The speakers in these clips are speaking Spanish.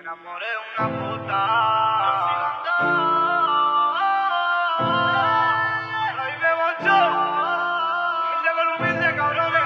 enamoré de una puta. Ahí me manchó. Humilde con humilde, cabrones.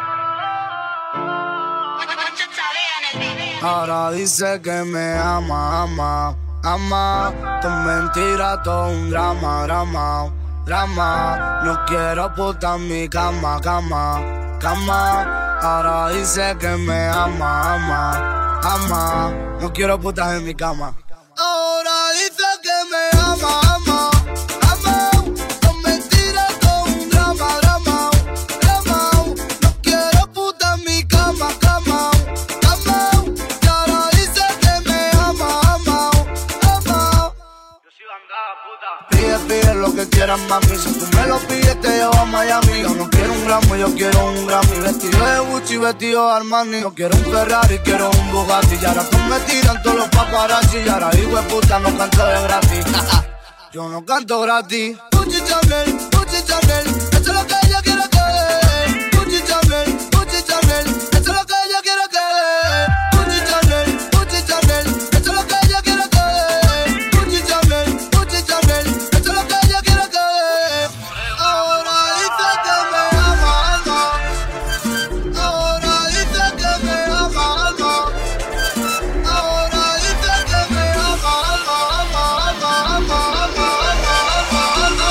Ahora dice que me ama, ama, ama. Tu mentira, todo un drama, drama, drama. No quiero puta en mi cama, cama, cama. Ahora dice que me ama, ama, ama. No quiero putas en mi cama. Ahora dice que me ama, ama, ama. Son mentiras, todo un drama, drama, drama. No quiero putas en mi cama, cama, cama. Y ahora dice que me ama, ama, ama. Yo soy bandada, puta. Pide, pide lo que quieras, mami. Si tú me lo pides, te llevo a Miami. Yo no quiero un gramo, yo quiero un Grammy. Vestido de Gucci, vestido de Armani. No quiero un Ferrari, quiero un Bugatti. Y ahora tú me tiran todos los paparazzi. Y ahora hijo de puta, no canto de gratis. Yo no canto gratis. Gucci Chanel, Gucci Chanel. Eso es lo que ella quiere que dé. Gucci Chanel, Gucci Chanel. Eso es lo que ella quiere que dé. Gucci Chanel, Gucci Chanel. Eso es lo que ella quiere que dé. Gucci Chanel, Gucci Chanel. Eso es lo que ella quiere que dé. Ahora dice que me ama, ama. Ahora dice que me ama, ama. Ahora dice que me ama, ama, ama, ama, ama, ama, ama, ama,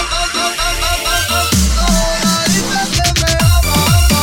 ahora dice que me ama, ama.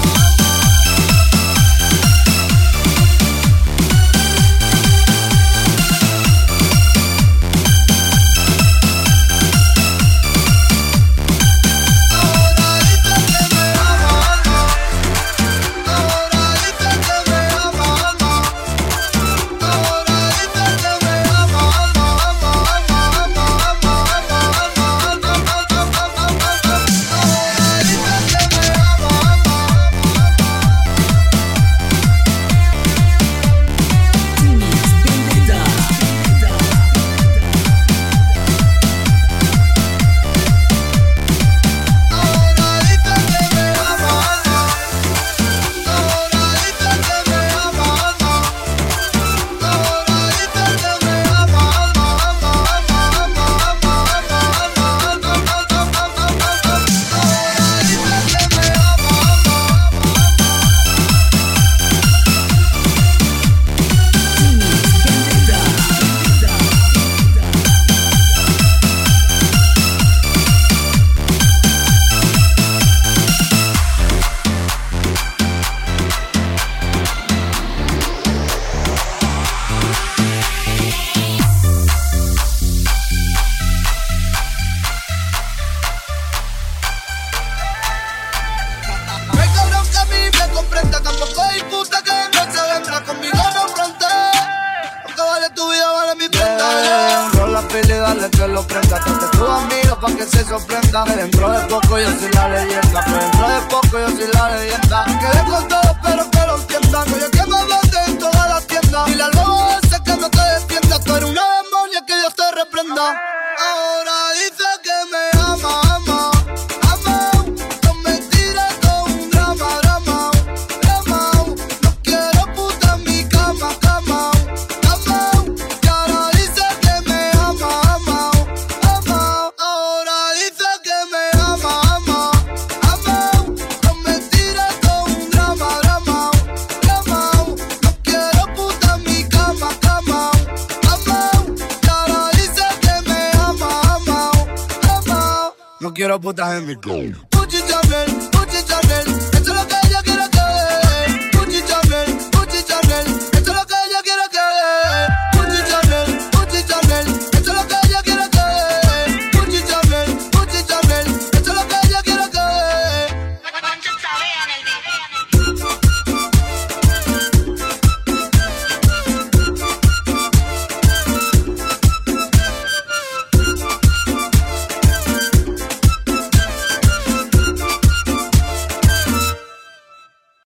No hay cabrón que a mí me comprenda, tampoco hay puta que no se vendrá conmigo, no fronte. Aunque vale tu vida, vale mi prenda. Rola pila y dale que lo prenda. Trate tus amigos pa' que se sorprenda. Que dentro de poco yo soy la leyenda. Que dentro de poco yo soy la leyenda. Quedé con todo, pero que lo entiendan. Oye, que me vende en todas las tiendas. Y la lobo ese que no te defienda. Tú eres una demonia, que Dios te reprenda. Ahora dice que me ama, ama, ama. Son mentiras, todo un drama, drama, drama. No quiero puta en mi cama, cama, cama. Y ahora dice que me ama, ama, ama. Ahora dice que me ama, ama, ama. Son mentiras, todo un drama, drama, drama. No quiero puta en mi cama, cama, cama. Y ahora dice que me ama, ama, ama. No quiero putas en mi cama. Gucci Chanel.